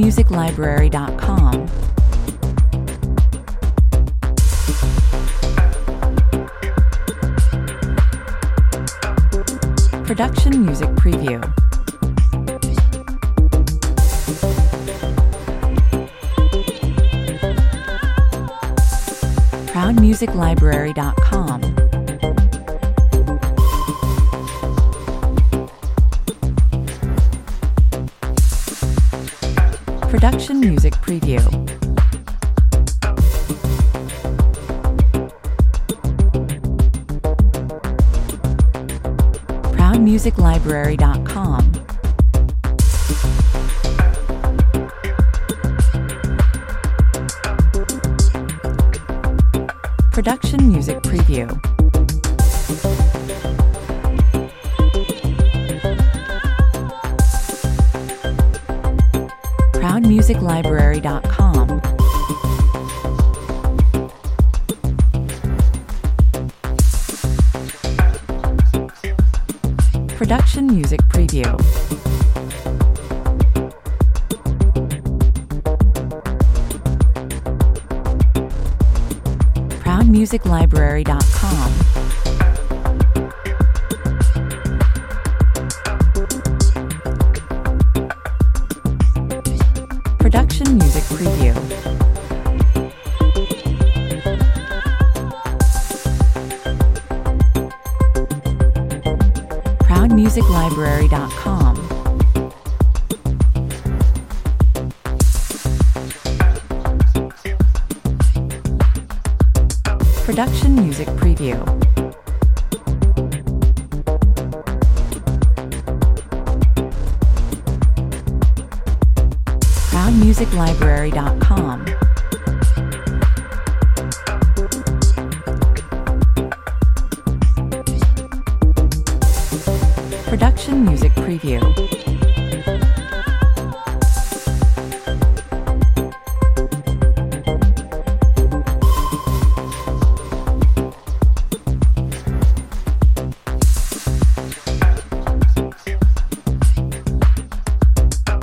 ProudMusicLibrary.com. Production Music Preview. ProudMusicLibrary.com. Production Music Preview. ProudMusicLibrary.com. Production Music Preview. ProudMusicLibrary.com. Production Music Preview. ProudMusicLibrary.com. Production Music Preview. ProudMusicLibrary.com. Production Music Preview. ProudMusicLibrary.com. Production Music Preview.